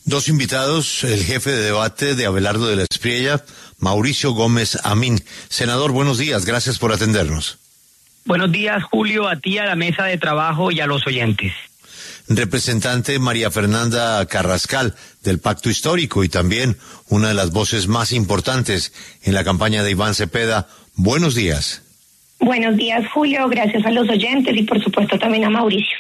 Dos invitados, el jefe de debate de Abelardo de la Espriella, Mauricio Gómez Amín. Senador, buenos días, gracias por atendernos. Buenos días, Julio, a ti, a la mesa de trabajo y a los oyentes. Representante María Fernanda Carrascal, del Pacto Histórico y también una de las voces más importantes en la campaña de Iván Cepeda. Buenos días. Buenos días, Julio, gracias a los oyentes y por supuesto también a Mauricio.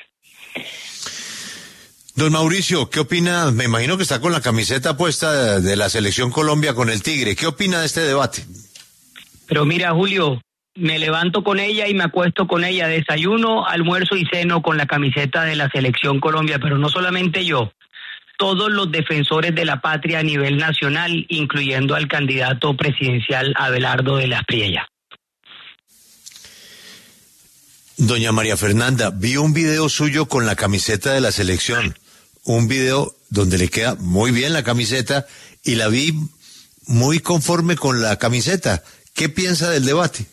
Don Mauricio, ¿qué opina? Me imagino que está con la camiseta puesta de la Selección Colombia con el Tigre. ¿Qué opina de este debate? Pero mira, Julio, me levanto con ella y me acuesto con ella. Desayuno, almuerzo y ceno con la camiseta de la Selección Colombia, pero no solamente yo. Todos los defensores de la patria a nivel nacional, incluyendo al candidato presidencial Abelardo de la Espriella. Doña María Fernanda, vi un video suyo con la camiseta de la selección, un video donde le queda muy bien la camiseta y la vi muy conforme con la camiseta. ¿Qué piensa del debate?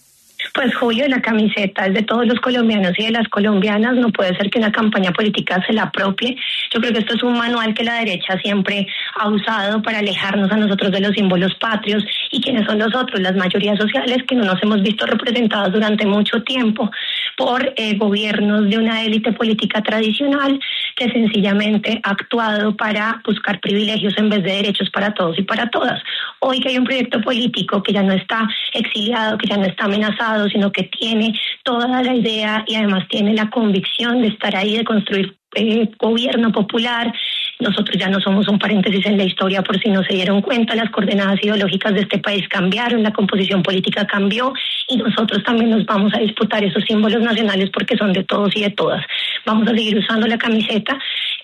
Pues Julio, la camiseta es de todos los colombianos y de las colombianas. No puede ser que una campaña política se la apropie. Yo creo que esto es un manual que la derecha siempre ha usado para alejarnos a nosotros de los símbolos patrios. ¿Y quiénes son los otros? Las mayorías sociales que no nos hemos visto representadas durante mucho tiempo por gobiernos de una élite política tradicional que sencillamente ha actuado para buscar privilegios en vez de derechos para todos y para todas. Hoy que hay un proyecto político que ya no está exiliado, que ya no está amenazado, sino que tiene toda la idea y además tiene la convicción de estar ahí, de construir gobierno popular. Nosotros ya no somos un paréntesis en la historia, por si no se dieron cuenta. Las coordenadas ideológicas de este país cambiaron, la composición política cambió y nosotros también nos vamos a disputar esos símbolos nacionales porque son de todos y de todas. Vamos a seguir usando la camiseta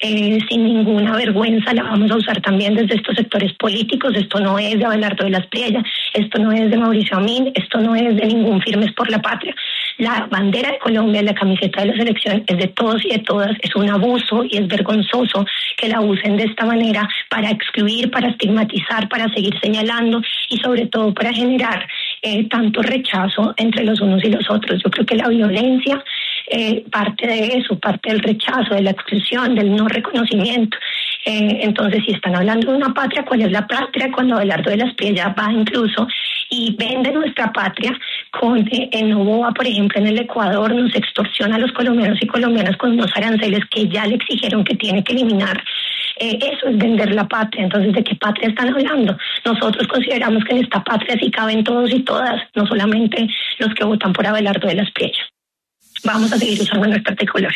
sin ninguna vergüenza, la vamos a usar también desde estos sectores políticos. Esto no es de Abelardo de la Espriella, esto no es de Mauricio Amín, esto no es de ningún Firmes por la Patria. La bandera de Colombia, la camiseta de la selección es de todos y de todas. Es un abuso y es vergonzoso que la usen de esta manera para excluir, para estigmatizar, para seguir señalando y sobre todo para generar tanto rechazo entre los unos y los otros. Yo creo que la violencia parte de eso, parte del rechazo, de la exclusión, del no reconocimiento. Entonces, si están hablando de una patria, ¿cuál es la patria? Cuando Abelardo de la Espriella va incluso y vende nuestra patria con en Novoa, por ejemplo, en el Ecuador, nos extorsiona a los colombianos y colombianas con unos aranceles que ya le exigieron que tiene que eliminar. Eso es vender la patria. Entonces, ¿de qué patria están hablando? Nosotros consideramos que en esta patria sí caben todos y todas, no solamente los que votan por Abelardo de la Espriella. Vamos a seguir usando nuestra tricolor.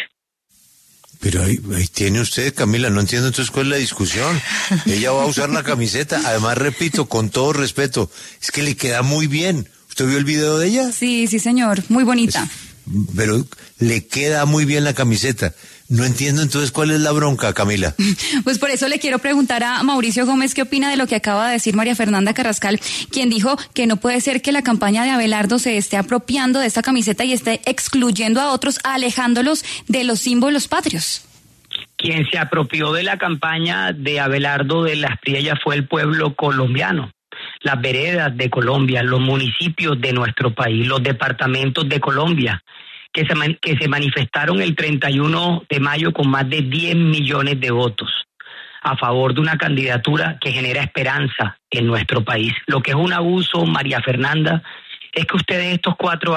Pero ahí tiene usted, Camila, no entiendo entonces cuál es la discusión. Ella va a usar la camiseta, además repito, con todo respeto, es que le queda muy bien. ¿Usted vio el video de ella? Sí, señor, muy bonita. Pero le queda muy bien la camiseta. No entiendo entonces cuál es la bronca, Camila. Pues por eso le quiero preguntar a Mauricio Gómez qué opina de lo que acaba de decir María Fernanda Carrascal, quien dijo que no puede ser que la campaña de Abelardo se esté apropiando de esta camiseta y esté excluyendo a otros, alejándolos de los símbolos patrios. Quien se apropió de la campaña de Abelardo de la Espriella fue el pueblo colombiano. Las veredas de Colombia, los municipios de nuestro país, los departamentos de Colombia, que se manifestaron el 31 de mayo con más de 10 millones de votos a favor de una candidatura que genera esperanza en nuestro país. Lo que es un abuso, María Fernanda, es que ustedes estos 4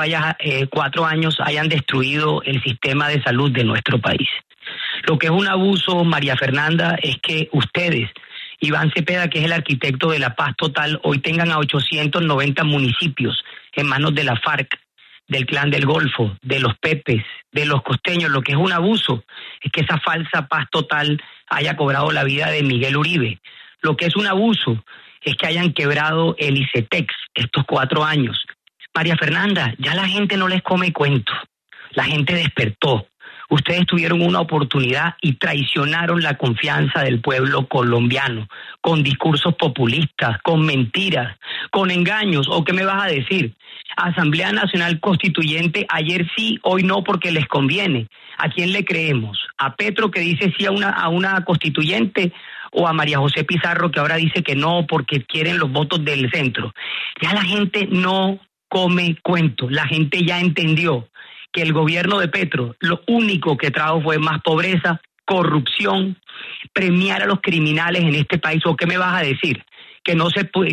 años hayan destruido el sistema de salud de nuestro país. Lo que es un abuso, María Fernanda, es que ustedes, Iván Cepeda, que es el arquitecto de la paz total, hoy tengan a 890 municipios en manos de la FARC, del Clan del Golfo, de los Pepes, de los costeños. Lo que es un abuso es que esa falsa paz total haya cobrado la vida de Miguel Uribe. Lo que es un abuso es que hayan quebrado el ICETEX estos 4 años. María Fernanda, ya la gente no les come cuento. La gente despertó. Ustedes tuvieron una oportunidad y traicionaron la confianza del pueblo colombiano con discursos populistas, con mentiras, con engaños. ¿O qué me vas a decir? Asamblea Nacional Constituyente, ayer sí, hoy no porque les conviene. ¿A quién le creemos? ¿A Petro, que dice sí a una constituyente, o a María José Pizarro, que ahora dice que no porque quieren los votos del centro? Ya la gente no come cuento. La gente ya entendió que el gobierno de Petro lo único que trajo fue más pobreza, corrupción, premiar a los criminales en este país. ¿O qué me vas a decir? Que no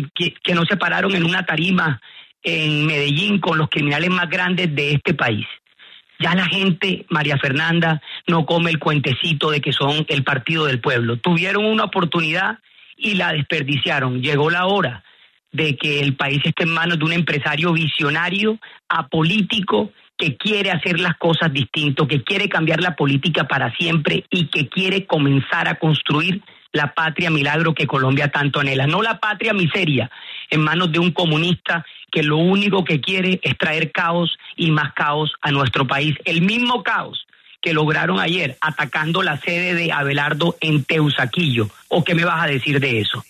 se pararon en una tarima en Medellín con los criminales más grandes de este país. Ya la gente, María Fernanda, no come el cuentecito de que son el partido del pueblo. Tuvieron una oportunidad y la desperdiciaron. Llegó la hora de que el país esté en manos de un empresario visionario, apolítico, que quiere hacer las cosas distinto, que quiere cambiar la política para siempre y que quiere comenzar a construir la patria milagro que Colombia tanto anhela. No la patria miseria en manos de un comunista que lo único que quiere es traer caos y más caos a nuestro país. El mismo caos que lograron ayer atacando la sede de Abelardo en Teusaquillo. ¿O qué me vas a decir de eso?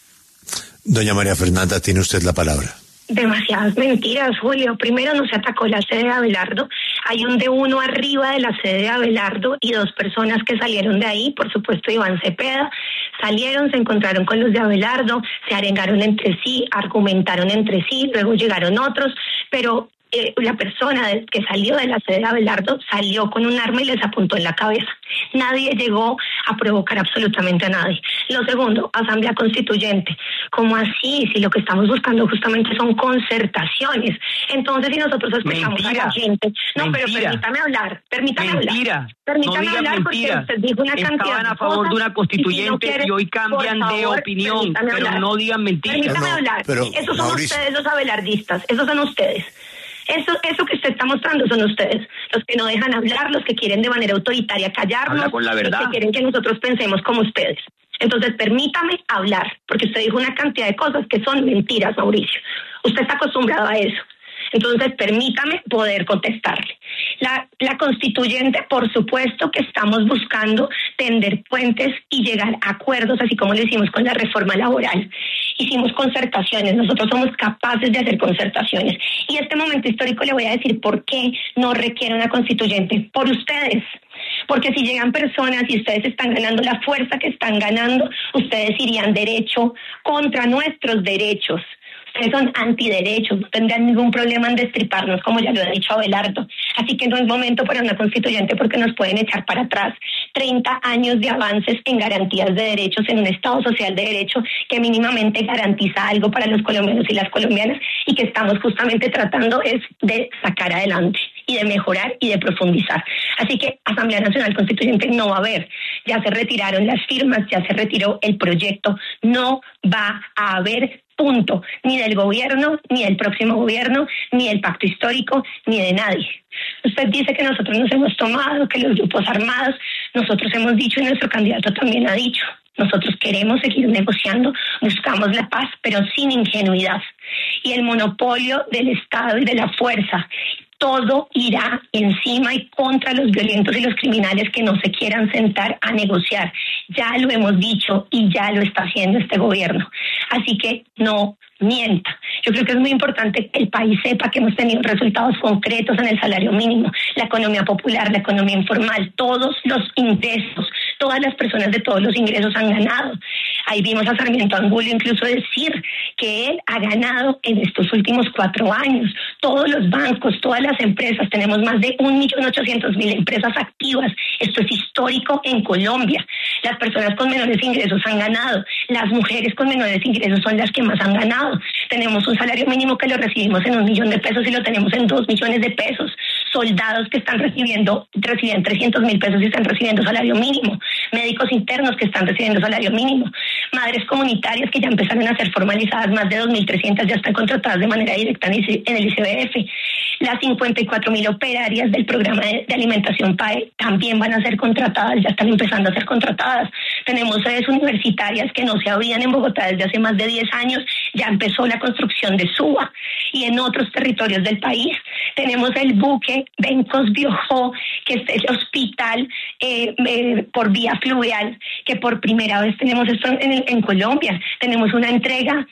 Doña María Fernanda, tiene usted la palabra. Demasiadas mentiras, Julio. Primero no se atacó la sede de Abelardo. Hay un D1 arriba de la sede de Abelardo y 2 personas que salieron de ahí, por supuesto Iván Cepeda, salieron, se encontraron con los de Abelardo, se arengaron entre sí, argumentaron entre sí, luego llegaron otros, pero la persona que salió de la sede de Abelardo salió con un arma y les apuntó en la cabeza. Nadie llegó a provocar absolutamente a nadie. Lo segundo, Asamblea Constituyente. ¿Cómo así? Si lo que estamos buscando justamente son concertaciones. Entonces, si nosotros escuchamos a la gente... No, mentira. Pero permítame hablar. Permítame hablar Mentira. Porque usted dijo una cantidad Estaban a favor de una constituyente y hoy cambian de opinión. Pero no digan mentiras. Permítame hablar. Esos son ustedes los abelardistas. Esos son ustedes. Eso que usted está mostrando son ustedes, los que no dejan hablar, los que quieren de manera autoritaria callarnos, con la verdad. Los que quieren que nosotros pensemos como ustedes. Entonces, permítame hablar, porque usted dijo una cantidad de cosas que son mentiras, Mauricio. Usted está acostumbrado a eso. Entonces, permítame poder contestarle. La constituyente, por supuesto que estamos buscando tender puentes y llegar a acuerdos, así como lo hicimos con la reforma laboral. Hicimos concertaciones, nosotros somos capaces de hacer concertaciones. Y este momento histórico le voy a decir por qué no requiere una constituyente. Por ustedes. Porque si llegan personas y ustedes están ganando la fuerza que están ganando, ustedes irían derecho contra nuestros derechos. Ustedes son antiderechos, no tendrán ningún problema en destriparnos, como ya lo ha dicho Abelardo. Así que no es momento para una constituyente porque nos pueden echar para atrás 30 años de avances en garantías de derechos en un Estado social de derecho que mínimamente garantiza algo para los colombianos y las colombianas y que estamos justamente tratando es de sacar adelante y de mejorar y de profundizar. Así que Asamblea Nacional Constituyente no va a haber. Ya se retiraron las firmas, ya se retiró el proyecto, no va a haber punto, ni del gobierno, ni del próximo gobierno, ni del pacto histórico, ni de nadie. Usted dice que nosotros nos hemos tomado, que los grupos armados, nosotros hemos dicho y nuestro candidato también ha dicho, nosotros queremos seguir negociando, buscamos la paz, pero sin ingenuidad. Y el monopolio del Estado y de la fuerza, todo irá encima y contra los violentos y los criminales que no se quieran sentar a negociar. Ya lo hemos dicho y ya lo está haciendo este gobierno. Así que no mienta. Yo creo que es muy importante que el país sepa que hemos tenido resultados concretos en el salario mínimo, la economía popular, la economía informal, todos los ingresos, todas las personas de todos los ingresos han ganado. Ahí vimos a Sarmiento Angulo incluso decir que él ha ganado en estos últimos 4 años. Todos los bancos, todas las empresas, tenemos más de 1.800.000 empresas activas. Esto es histórico en Colombia. Las personas con menores ingresos han ganado. Las mujeres con menores ingresos son las que más han ganado. Tenemos un salario mínimo que lo recibimos en 1 millón de pesos y lo tenemos en 2 millones de pesos. Soldados que reciben 300.000 pesos y están recibiendo salario mínimo. Médicos internos que están recibiendo salario mínimo. Madres comunitarias que ya empezaron a ser formalizadas, más de 2.300 ya están contratadas de manera directa en el ICBF. Las 54.000 operarias del programa de alimentación PAE también van a ser contratadas, ya están empezando a ser contratadas. Tenemos sedes universitarias que no se abrían en Bogotá desde hace más de 10 años, ya empezó la construcción de SUBA y en otros territorios del país. Tenemos el buque Bencos Biojó, que es el hospital por vía fluvial, que por primera vez tenemos esto en Colombia. Tenemos una entrega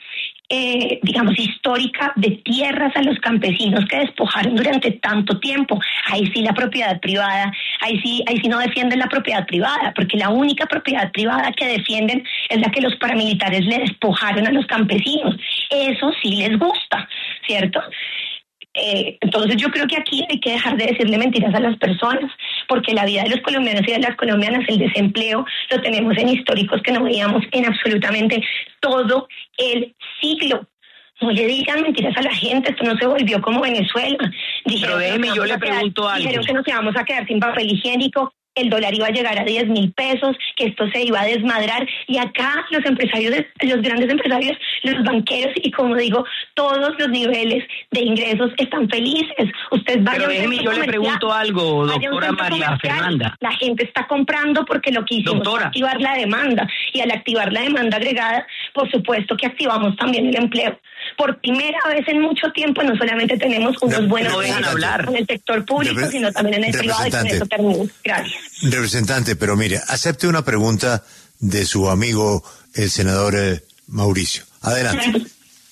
histórica de tierras a los campesinos que despojaron durante tanto tiempo. Ahí sí la propiedad privada, ahí sí no defienden la propiedad privada, porque la única propiedad privada que defienden es la que los paramilitares le despojaron a los campesinos. Eso sí les gusta, ¿cierto? Entonces yo creo que aquí hay que dejar de decirle mentiras a las personas, porque la vida de los colombianos y de las colombianas, el desempleo, lo tenemos en históricos que no veíamos en absolutamente todo el siglo. No le digan mentiras a la gente, esto no se volvió como Venezuela. Pero déjeme, yo le pregunto algo. Dijeron que nos íbamos a quedar sin papel higiénico, el dólar iba a llegar a 10.000 pesos, que esto se iba a desmadrar, y acá los empresarios, los grandes empresarios, los banqueros y, como digo, todos los niveles de ingresos están felices. Usted vaya. Pero déjeme, yo le pregunto algo, doctora María Fernanda. La gente está comprando porque lo que hicimos fue activar la demanda, y al activar la demanda agregada, por supuesto que activamos también el empleo. Por primera vez en mucho tiempo no solamente tenemos unos buenos hablar en el sector público, sino también en el privado, y con eso termino. Gracias. Representante, pero mire, acepte una pregunta de su amigo, el senador Mauricio. Adelante.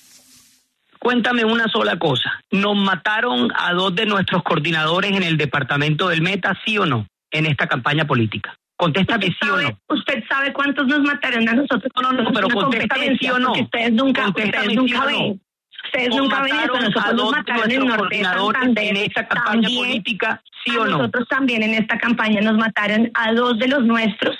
Cuéntame una sola cosa. ¿Nos mataron a 2 de nuestros coordinadores en el departamento del Meta, sí o no, en esta campaña política? Contéstame sí o no. ¿Usted sabe cuántos nos mataron a nosotros? No, pero contéstame sí o no. Ustedes nunca ven. Ustedes nunca ven eso. Nosotros nos mataron en Norte de Santander. En esta campaña política, sí o no. Nosotros también en esta campaña nos mataron a 2 de los nuestros.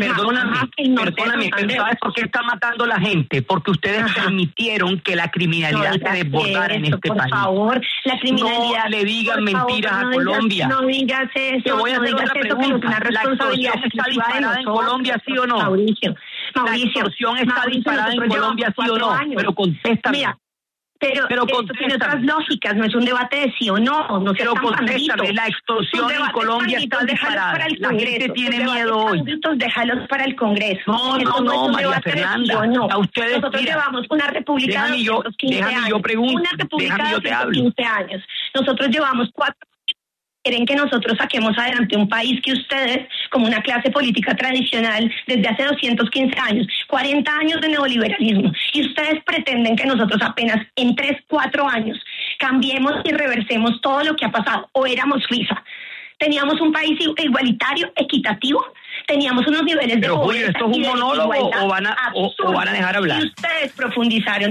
Perdóname, ¿sabes por qué está matando la gente? Porque ustedes permitieron que la criminalidad se desbordara en este país. Por favor, la criminalidad. No le digan mentiras a Colombia. No digas eso. Te voy a hacer otra pregunta. ¿La extorsión está disparada en Colombia, sí o no? Mauricio. ¿La extorsión está disparada en Colombia, sí o no? Pero contéstame. Mira, pero esto tiene otras lógicas, no es un debate de sí o no. Pero contéstame, la extorsión en Colombia está disparada. La gente tiene miedo hoy. Déjalos para el Congreso. No, María Fernanda. A ustedes, nosotros llevamos una república de 215 años. Yo pregunto, una república de 215 años. Nosotros llevamos 4. Quieren que nosotros saquemos adelante un país que ustedes, como una clase política tradicional, desde hace 215 años, 40 años de neoliberalismo, y ustedes pretenden que nosotros apenas en 3, 4 años cambiemos y reversemos todo lo que ha pasado. O éramos Suiza. Teníamos un país igualitario, equitativo, teníamos unos niveles de pobreza. Pero, ¿esto es un monólogo o van a dejar hablar? Y ustedes profundizaron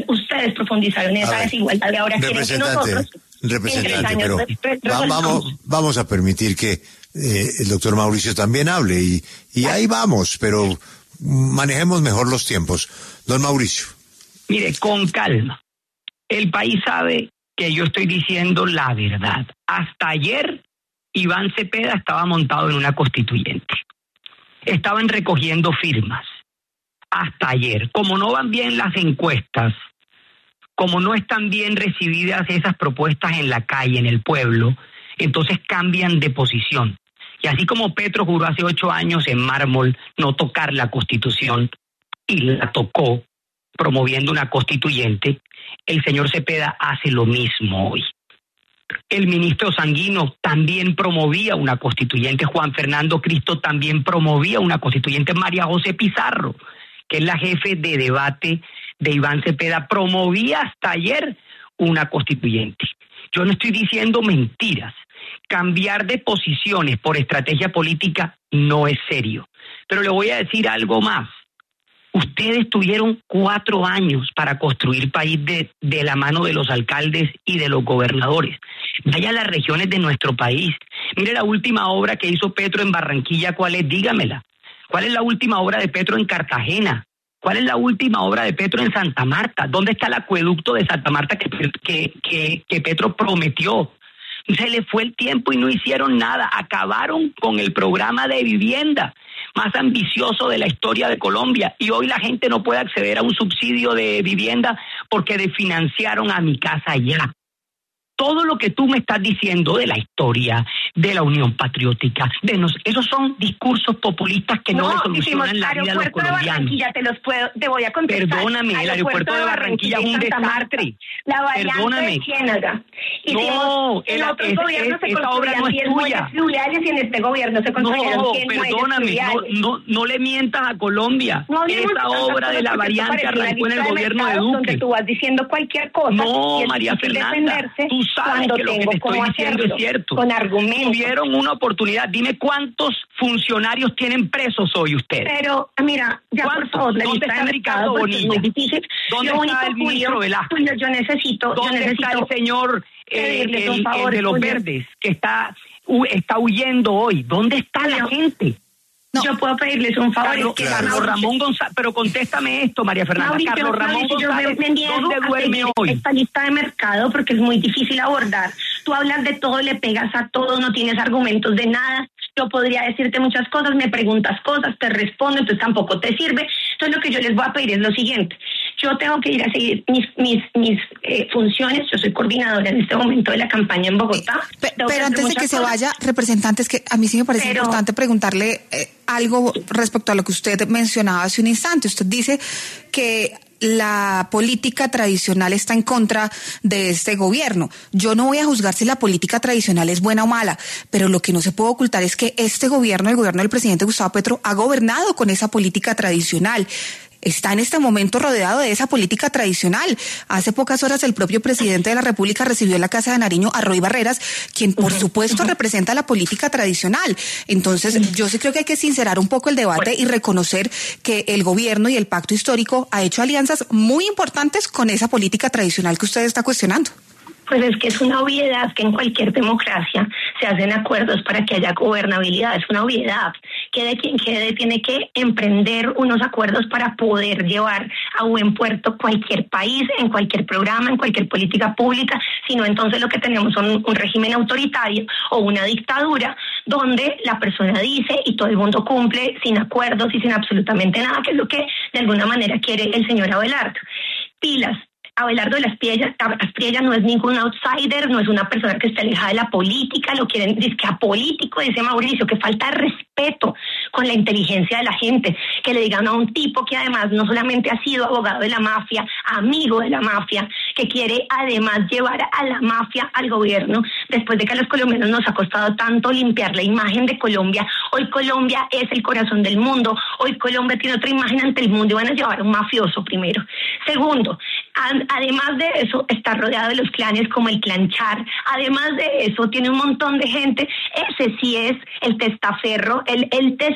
esa desigualdad, y ahora quieren que nosotros... Representante, pero vamos a permitir que el doctor Mauricio también hable, y ahí vamos, pero manejemos mejor los tiempos. Don Mauricio. Mire, con calma. El país sabe que yo estoy diciendo la verdad. Hasta ayer, Iván Cepeda estaba montado en una constituyente. Estaban recogiendo firmas. Hasta ayer. Como no van bien las encuestas, como no están bien recibidas esas propuestas en la calle, en el pueblo, entonces cambian de posición. Y así como Petro juró hace 8 años en mármol no tocar la Constitución, y la tocó promoviendo una constituyente, el señor Cepeda hace lo mismo hoy. El ministro Sanguino también promovía una constituyente, Juan Fernando Cristo también promovía una constituyente, María José Pizarro, que es la jefe de debate de Iván Cepeda, promovía hasta ayer una constituyente. Yo no estoy diciendo mentiras. Cambiar de posiciones por estrategia política no es serio. Pero le voy a decir algo más. Ustedes tuvieron 4 años para construir país de la mano de los alcaldes y de los gobernadores. Vaya a las regiones de nuestro país. Mire la última obra que hizo Petro en Barranquilla, ¿cuál es? Dígamela. ¿Cuál es la última obra de Petro en Cartagena? ¿Cuál es la última obra de Petro en Santa Marta? ¿Dónde está el acueducto de Santa Marta que Petro prometió? Se le fue el tiempo y no hicieron nada. Acabaron con el programa de vivienda más ambicioso de la historia de Colombia. Y hoy la gente no puede acceder a un subsidio de vivienda porque desfinanciaron a Mi Casa Ya. Todo lo que tú me estás diciendo de la historia, de la Unión Patriótica, esos son discursos populistas que no le solucionan la vida a los colombianos. Te voy a contestar. Perdóname, el aeropuerto de Barranquilla es un desastre. La variante de Ciénaga. No, esa obra no es tuya. Y en este gobierno se construyeron 100 perdóname, no le mientas a Colombia. Esa obra de la variante arrancó en el gobierno de Duque. Donde tú vas diciendo cualquier cosa. No, María Fernanda, tú sabes que lo que te estoy diciendo es cierto. Con argumentos. Tuvieron una oportunidad. Dime cuántos funcionarios tienen presos hoy ustedes. Pero, mira, ya por favor, ¿dónde está Ricardo Bonilla? Es muy difícil. ¿Dónde está el ministro Velasco? Yo necesito. ¿Dónde está el señor el de los verdes, que está huyendo hoy. ¿Dónde está la gente? No. Yo puedo pedirles un favor. Carlos Ramón González, pero contéstame esto, María Fernanda. Mauricio, Carlos Ramón González, ¿dónde duerme hoy? Esta lista de mercado, porque es muy difícil abordar. Tú hablas de todo, le pegas a todo, no tienes argumentos de nada. Yo podría decirte muchas cosas, me preguntas cosas, te respondo, entonces tampoco te sirve. Entonces lo que yo les voy a pedir es lo siguiente. Yo tengo que ir a seguir mis funciones. Yo soy coordinadora en este momento de la campaña en Bogotá. Pero antes de que se vaya, representantes, que a mí sí me parece importante preguntarle algo respecto a lo que usted mencionaba hace un instante. Usted dice que la política tradicional está en contra de este gobierno. Yo no voy a juzgar si la política tradicional es buena o mala, pero lo que no se puede ocultar es que este gobierno, el gobierno del presidente Gustavo Petro, ha gobernado con esa política tradicional. Está en este momento rodeado de esa política tradicional. Hace pocas horas el propio presidente de la República recibió en la Casa de Nariño a Roy Barreras, quien por supuesto representa la política tradicional. Entonces yo sí creo que hay que sincerar un poco el debate y reconocer que el gobierno y el pacto histórico ha hecho alianzas muy importantes con esa política tradicional que usted está cuestionando. Pues es que es una obviedad que en cualquier democracia se hacen acuerdos para que haya gobernabilidad. Es una obviedad. Quede quien quede, tiene que emprender unos acuerdos para poder llevar a buen puerto cualquier país, en cualquier programa, en cualquier política pública. Si no, entonces lo que tenemos son un régimen autoritario o una dictadura donde la persona dice y todo el mundo cumple sin acuerdos y sin absolutamente nada, que es lo que de alguna manera quiere el señor Abelardo. Pilas. Abelardo de las Aspriella no es ningún outsider, no es una persona que esté alejada de la política, lo quieren decir que apolítico, dice Mauricio, que falta de respeto con la inteligencia de la gente, que le digan a un tipo que además no solamente ha sido abogado de la mafia, amigo de la mafia, que quiere además llevar a la mafia al gobierno, después de que a los colombianos nos ha costado tanto limpiar la imagen de Colombia. Hoy Colombia es el corazón del mundo, hoy Colombia tiene otra imagen ante el mundo y van a llevar a un mafioso primero. Segundo, además de eso, está rodeado de los clanes como el Clan Char. Además de eso, tiene un montón de gente. Ese sí es el testaferro, él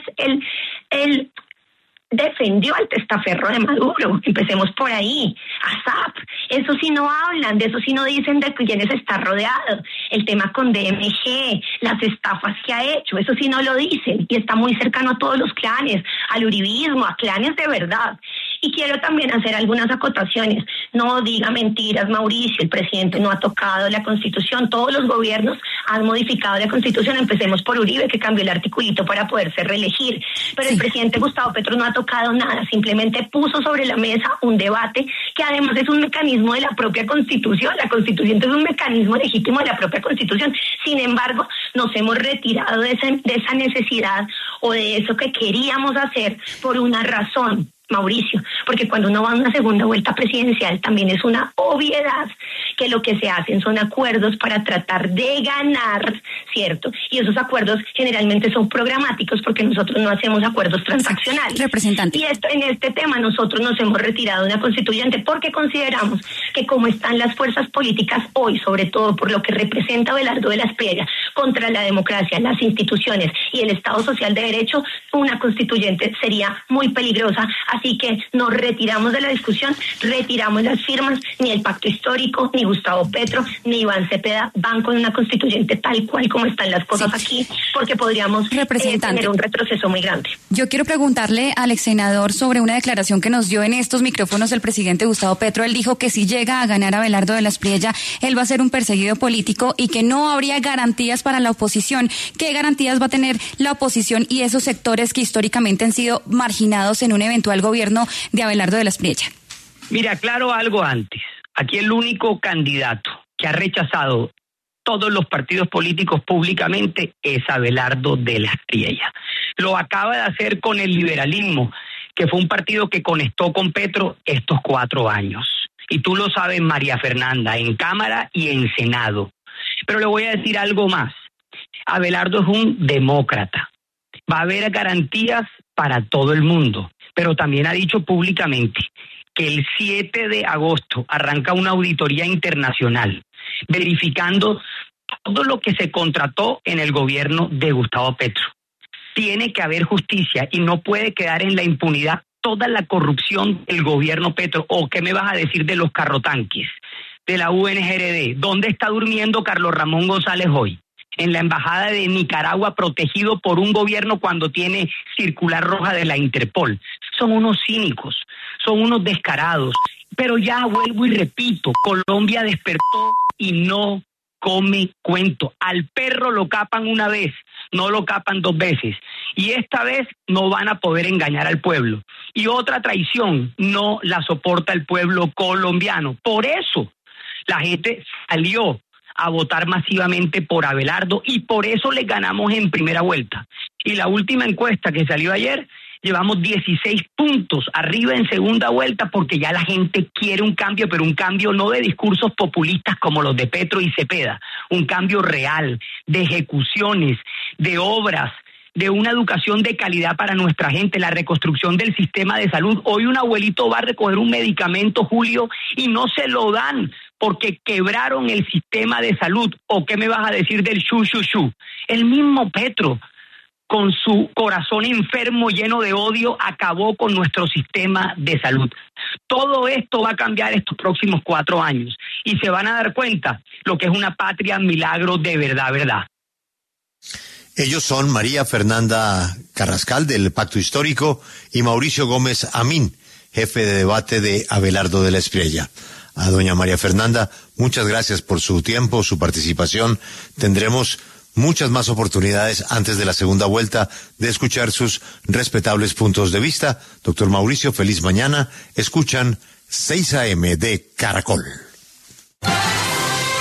defendió al testaferro de Maduro. Empecemos por ahí. ASAP. Eso sí no hablan, de eso sí no dicen de quiénes está rodeado. El tema con DMG, las estafas que ha hecho, eso sí no lo dicen. Y está muy cercano a todos los clanes, al uribismo, a clanes de verdad. Y quiero también hacer algunas acotaciones. No diga mentiras, Mauricio, el presidente no ha tocado la Constitución. Todos los gobiernos han modificado la Constitución. Empecemos por Uribe, que cambió el articulito para poderse reelegir. Pero sí, el presidente Gustavo Petro no ha tocado nada. Simplemente puso sobre la mesa un debate que además es un mecanismo de la propia Constitución. La Constitución es un mecanismo legítimo de la propia Constitución. Sin embargo, nos hemos retirado de esa necesidad o de eso que queríamos hacer por una razón, Mauricio, porque cuando uno va a una segunda vuelta presidencial también es una obviedad que lo que se hacen son acuerdos para tratar de ganar, ¿cierto? Y esos acuerdos generalmente son programáticos porque nosotros no hacemos acuerdos transaccionales. Representante. Y en este tema nosotros nos hemos retirado de una constituyente porque consideramos que como están las fuerzas políticas hoy, sobre todo por lo que representa Abelardo de las Aspriella contra la democracia, las instituciones y el Estado Social de Derecho, una constituyente sería muy peligrosa. Así que nos retiramos de la discusión, retiramos las firmas, ni el pacto histórico, ni Gustavo Petro, ni Iván Cepeda van con una constituyente tal cual como están las cosas aquí, porque podríamos tener un retroceso muy grande. Yo quiero preguntarle al ex senador sobre una declaración que nos dio en estos micrófonos el presidente Gustavo Petro. Él dijo que si llega a ganar Abelardo de las Aspriella, él va a ser un perseguido político y que no habría garantías para la oposición. ¿Qué garantías va a tener la oposición y esos sectores que históricamente han sido marginados en un eventual gobierno de Abelardo de las Aspriella? Mira, claro algo antes. Aquí el único candidato que ha rechazado todos los partidos políticos públicamente es Abelardo de las Aspriella. Lo acaba de hacer con el liberalismo, que fue un partido que conectó con Petro estos 4 años. Y tú lo sabes, María Fernanda, en Cámara y en Senado. Pero le voy a decir algo más. Abelardo es un demócrata. Va a haber garantías para todo el mundo, pero también ha dicho públicamente que el 7 de agosto arranca una auditoría internacional verificando todo lo que se contrató en el gobierno de Gustavo Petro. Tiene que haber justicia y no puede quedar en la impunidad toda la corrupción del gobierno Petro. ¿O qué me vas a decir de los carrotanques, de la UNGRD. ¿Dónde está durmiendo Carlos Ramón González hoy? En la embajada de Nicaragua, protegido por un gobierno cuando tiene circular roja de la Interpol. Son unos cínicos, son unos descarados. Pero ya vuelvo y repito, Colombia despertó y no come cuento. Al perro lo capan una vez, no lo capan 2 veces. Y esta vez no van a poder engañar al pueblo. Y otra traición no la soporta el pueblo colombiano. Por eso la gente salió a votar masivamente por Abelardo y por eso le ganamos en primera vuelta. Y la última encuesta que salió ayer, llevamos 16 puntos arriba en segunda vuelta porque ya la gente quiere un cambio, pero un cambio no de discursos populistas como los de Petro y Cepeda, un cambio real, de ejecuciones, de obras, de una educación de calidad para nuestra gente, la reconstrucción del sistema de salud. Hoy un abuelito va a recoger un medicamento, Julio, y no se lo dan porque quebraron el sistema de salud. ¿O qué me vas a decir del shu? El mismo Petro, con su corazón enfermo, lleno de odio, acabó con nuestro sistema de salud. Todo esto va a cambiar estos próximos 4 años y se van a dar cuenta lo que es una patria milagro de verdad. Ellos son María Fernanda Carrascal del Pacto Histórico y Mauricio Gómez Amín, jefe de debate de Abelardo de la Espriella. A doña María Fernanda, muchas gracias por su tiempo, su participación. Tendremos muchas más oportunidades antes de la segunda vuelta de escuchar sus respetables puntos de vista. Doctor Mauricio, feliz mañana. Escuchan 6 AM de Caracol.